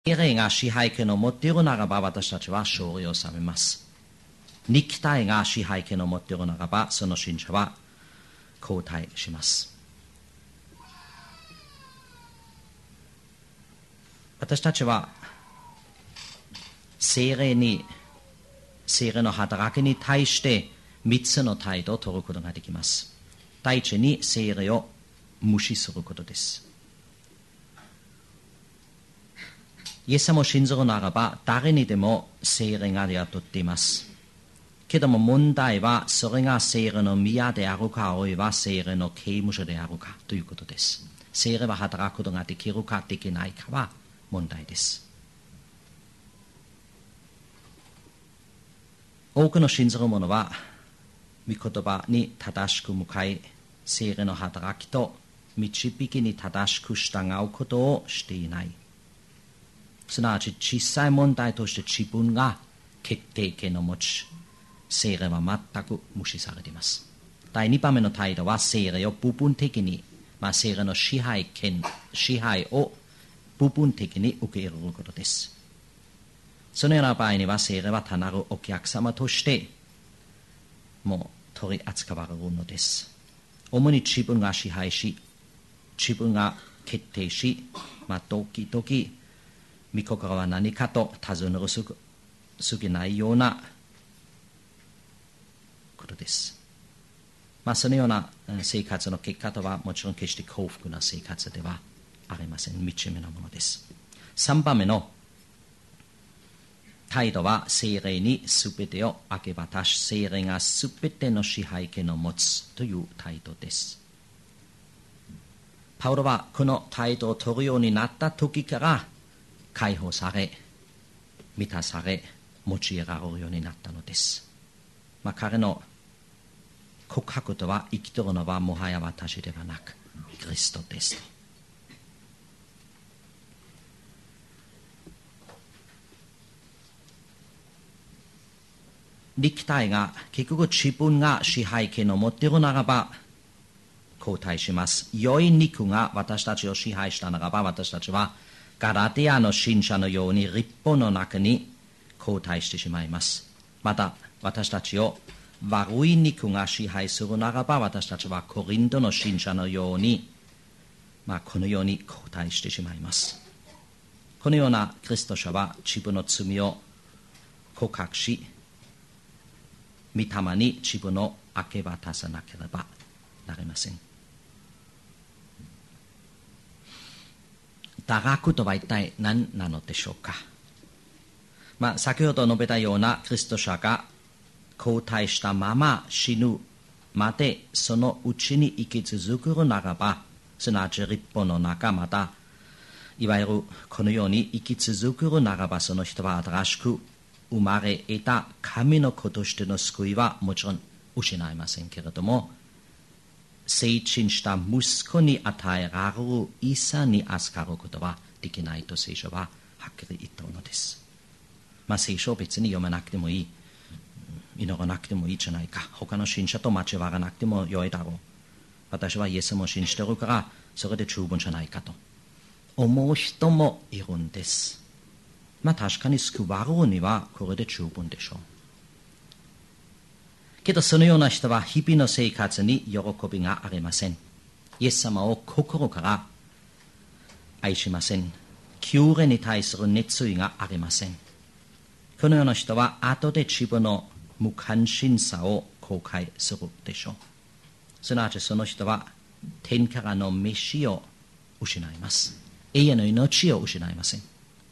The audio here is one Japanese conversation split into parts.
精霊が支配権を持っているならば私たちは勝利を収めます。肉体が支配権を持っているならばその信者は後退します。私たちは精霊の働きに対して3つの態度を取ることができます。第一に精霊を無視することです。イエス様を信ずるならば誰にでも聖霊が宿っています。けども問題はそれが聖霊の宮であるかあるいは聖霊の刑務所であるかということです。聖霊は働くことができるかできないかは問題です。多くの信ずる者は御言葉に正しく向かい聖霊の働きと導きに正しく従うことをしていない。すなわち小さい問題として自分が決定権を持ち聖霊は全く無視されています。第2番目の態度は聖霊を部分的に、聖霊の支配を部分的に受け入れることです。そのような場合には聖霊は単なるお客様としてもう取り扱われるのです。主に自分が支配し自分が決定し、時々御心は何かと尋ねるすぎないようなことです。そのような生活の結果とはもちろん決して幸福な生活ではありません。3つ目のものです。3番目の態度は聖霊にすべてを明け渡し聖霊がすべての支配権を持つという態度です。パウロはこの態度を取るようになった時から解放され満たされ用いられるようになったのです。彼の告白とは生きとるのはもはや私ではなくキリストですと。肉体が結局自分が支配権を持っているならば後退します。良い肉が私たちを支配したならば私たちはガラティアの信者のように律法の中に後退してしまいます。また私たちを悪い肉が支配するならば私たちはコリントの信者のように、このように後退してしまいます。このようなキリスト者は自分の罪を告白し御霊に自分を明け渡さなければなりません。堕落とは一体何なのでしょうか。先ほど述べたようなキリスト者が後退したまま死ぬまでそのうちに生き続くならばすなわち律法の中またいわゆるこのように生き続くならばその人は新しく生まれ得た神の子としての救いはもちろん失いませんけれども成人した息子に与えられる遺産に預かることはできないと聖書ははっきり言ったのです。聖書を別に読まなくてもいい祈らなくてもいいじゃないか他の信者と間違わなくてもよいだろう私はイエスも信じてるからそれで十分じゃないかと思う人もいるんです。確かに救われるにはこれで十分でしょうけどそのような人は日々の生活に喜びがありません。イエス様を心から愛しません。救いに対する熱意がありません。このような人は後で自分の無関心さを後悔するでしょう。すなわちその人は天からの飯を失います。永遠の命を失いません。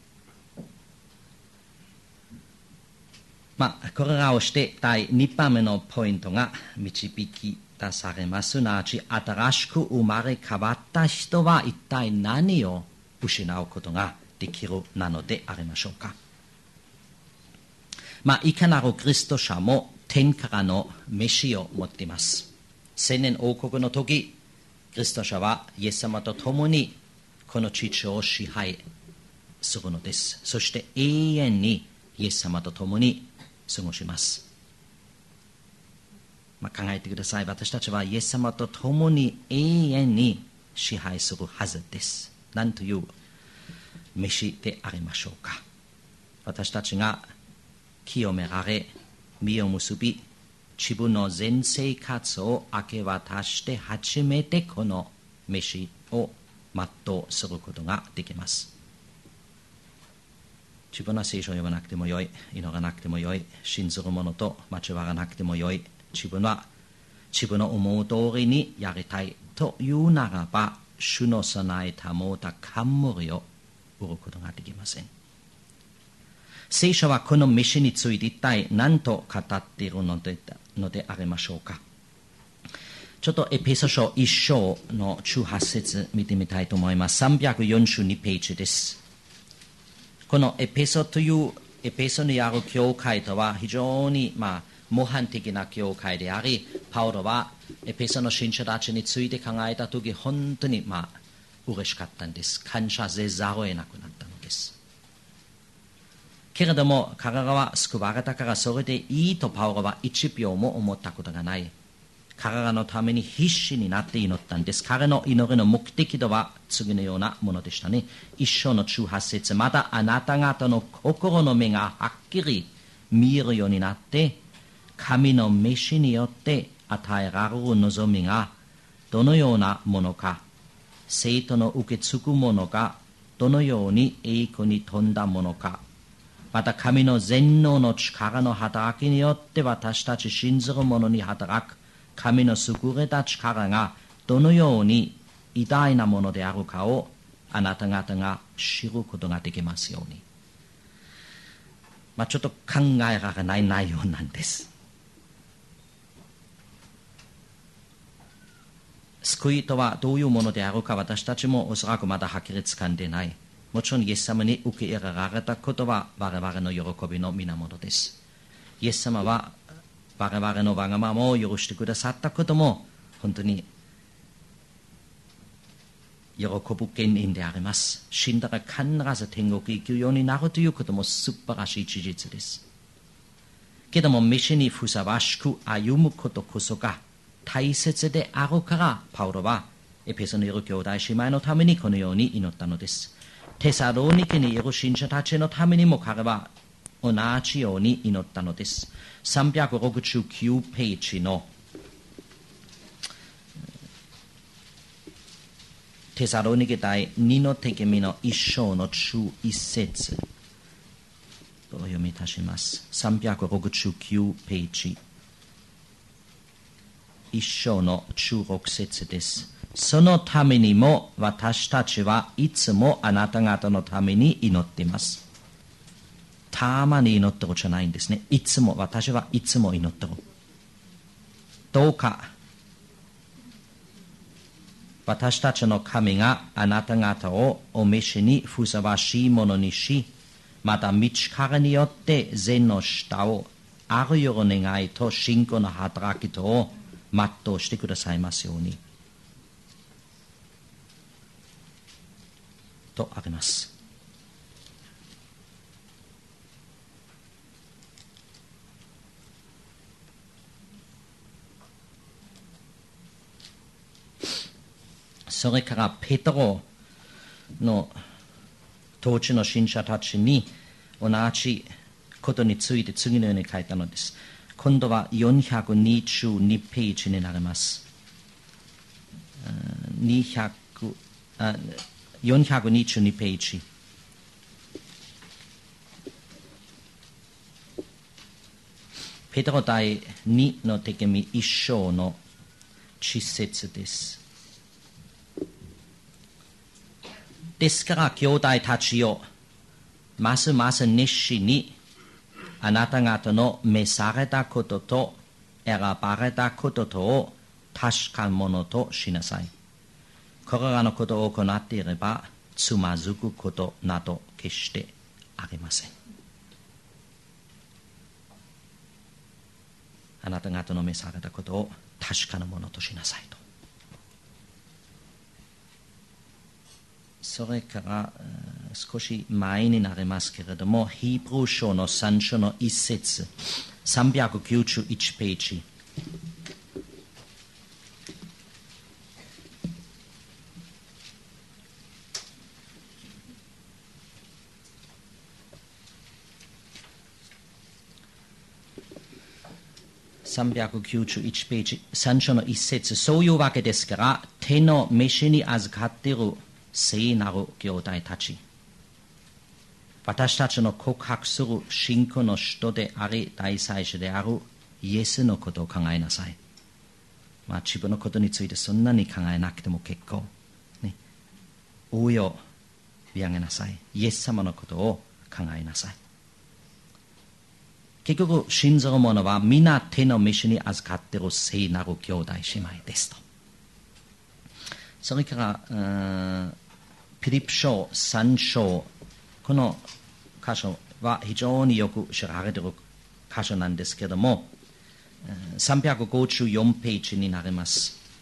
これらをして第2番目のポイントが導き出されます。すなわち新しく生まれ変わった人は一体何を失うことができるなのでありましょうか。いかなるキリスト者も天からの飯を持っています。千年王国の時キリスト者はイエス様と共にこの地上を支配するのです。そして永遠にイエス様と共に過ごします。考えてください。私たちはイエス様と共に永遠に支配するはずです。なんという飯でありましょうか。私たちが清められ、実を結び、自分の全生活を明け渡して初めてこの飯を全うすることができます。自分は聖書を読まなくてもよい、祈らなくてもよい、信ずる者と交わらなくてもよい、自分は自分の思う通りにやりたいというならば、主の備えたもうた冠を売ることができません。聖書はこの飯について一体何と語っているのでありましょうか。ちょっとエペソ書1章の18節見てみたいと思います。342ページです。このエペソにある教会とは非常に模範的な教会であり、パウロはエペソの信者たちについて考えたとき、本当に嬉しかったんです。感謝せざるを得なくなったのです。けれども彼らは救われたからそれでいいとパウロは1秒も思ったことがない。彼らのために必死になって祈ったんです。彼の祈りの目的とは次のようなものでしたね。一章の18節、またあなた方の心の目がはっきり見えるようになって、神の召しによって与えられる望みがどのようなものか、生徒の受け継ぐものがどのように栄光に富んだものか、また神の全能の力の働きによって私たち信ずる者に働く神の優れた力がどのように偉大なものであるかをあなた方が知ることができますように。ちょっと考えられない内容なんです。救いとはどういうものであるか私たちもおそらくまだはっきりつかんでない。もちろんイエス様に受け入れられたことは我々の喜びの源です。イエス様は我々のわがままを許してくださったことも本当に喜ぶ原因であります。死んだら必ず天国行くようになるということも素晴らしい事実です。けども飯にふさわしく歩むことこそが大切であるからパウロはエペソにいる兄弟姉妹のためにこのように祈ったのです。テサロニケにいる信者たちのためにも彼は同じように祈ったのです。369ページのテサロニケ第2の手紙の1章の11節お読みいたします。369ページ1章の16節です。そのためにも私たちはいつもあなた方のために祈っています。たまに祈ってるじゃないんですね。いつも、私はいつも祈ってる。どうか私たちの神があなた方をお召しにふさわしいものにし、また道からによって善の下をあるよう願いと信仰の働きとを全うしてくださいますようにとあります。それからペテロの当時の信者たちに同じことについて次のように書いたのです。今度は422ページになります。422ページ。ペテロ第2の手紙1章の10節です。ですから兄弟たちよ、ますます熱心にあなた方の召されたことと選ばれたこととを確かなものとしなさい。これらのことを行っていればつまずくことなど決してありません。あなた方の召されたことを確かなものとしなさいと。それから少し前になりますけれども、ヒーブル書の3章の1節391ページ。 391ページ、3章の1節、そういうわけですから、手の飯に預かっている聖なる兄弟たち。私たちの告白する信仰の使徒であり、大祭司であるイエスのことを考えなさい。自分のことについてそんなに考えなくても結構。王よ、見上げなさい。イエス様のことを考えなさい。結局、信ずる者は皆手の飯に預かっている聖なる兄弟姉妹ですと。それから、ピリピ書3章、この箇所は非常によく知られている箇所なんですけれども、354ページになります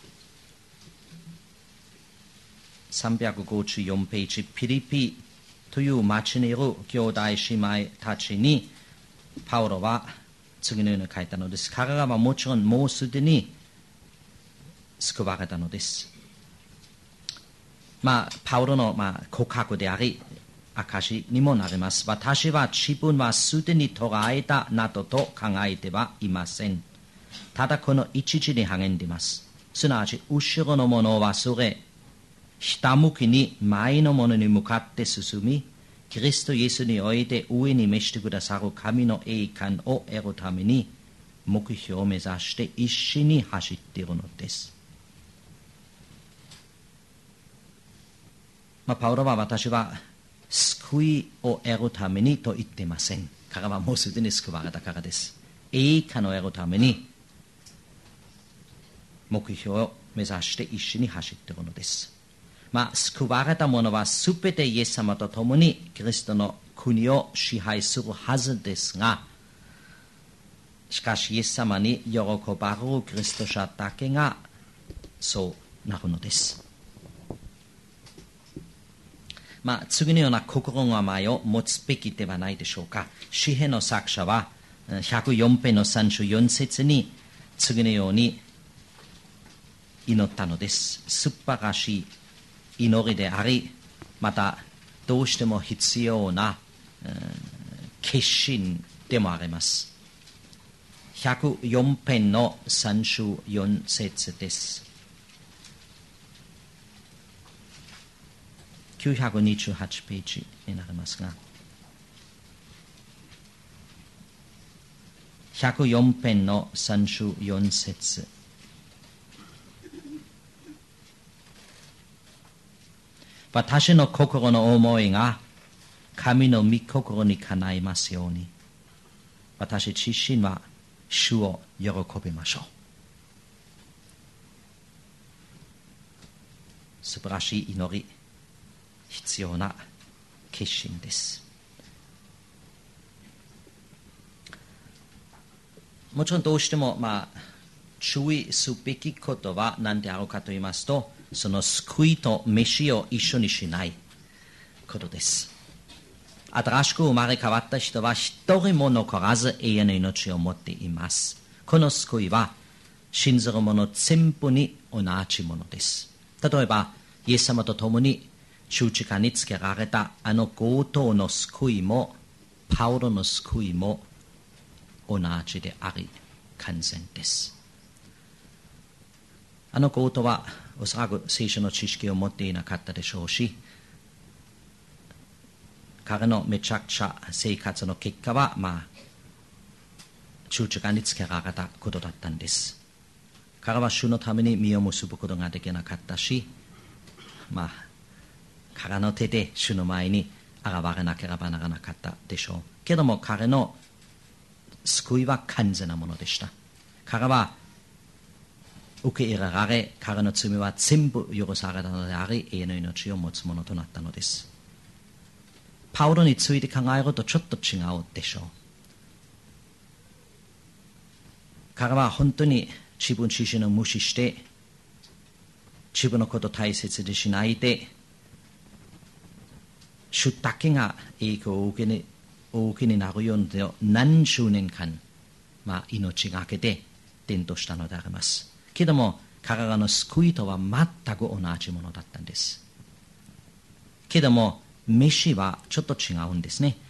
。354ページ、ピリピという町にいる兄弟姉妹たちにパウロは次のように書いたのです。彼らはもちろんもうすでに救われたのです。パウロの告白であり証にもなります。私は自分はすでに捕らえたなどと考えてはいません。ただこの一時に励んでいます。すなわち後ろのものを忘れ、ひたむきに前のものに向かって進み、キリストイエスにおいて上に召してくださる神の栄冠を得るために目標を目指して一緒に走っているのです。パウロは私は救いを得るためにと言っていません。彼はもうすでに救われたからです。栄冠を得るために目標を目指して一緒に走っているのです。救われた者はすべてイエス様と共にキリストの国を支配するはずですが、しかしイエス様に喜ばれるキリスト者だけがそうなるのです。次のような心構えを持つべきではないでしょうか。詩編の作者は104編の34節に次のように祈ったのです。素晴らしい祈りであり、またどうしても必要な、決心でもあります。104編の34節です。928ページになりますが、104編の34節。私の心の思いが神の御心にかないますように、私自身は主を喜びましょう。素晴らしい祈り、必要な決心です。もちろんどうしても注意すべきことは何であるかと言いますと、その救いと飯を一緒にしないことです。新しく生まれ変わった人は一人も残らず永遠の命を持っています。この救いは信ずる者全部に同じものです。例えばイエス様と共に十字架につけられた強盗の救いもパウロの救いも同じであり完全です。強盗はおそらく聖書の知識を持っていなかったでしょうし、彼のめちゃくちゃ生活の結果は十字架につけられたことだったんです。彼は主のために実を結ぶことができなかったし、彼の手で主の前に現れなければならなかったでしょうけども、彼の救いは完全なものでした。彼は受け入れられ、彼の罪は全部許されたのであり、永遠の命を持つものとなったのです。パウロについて考えるとちょっと違うでしょう。彼は本当に自分自身を無視して自分のことを大切にしないで、主だけが影響を受けになるように何十年間、命がけで伝道したのであります。けども彼らの救いとは全く同じものだったんです。けども飯はちょっと違うんですね。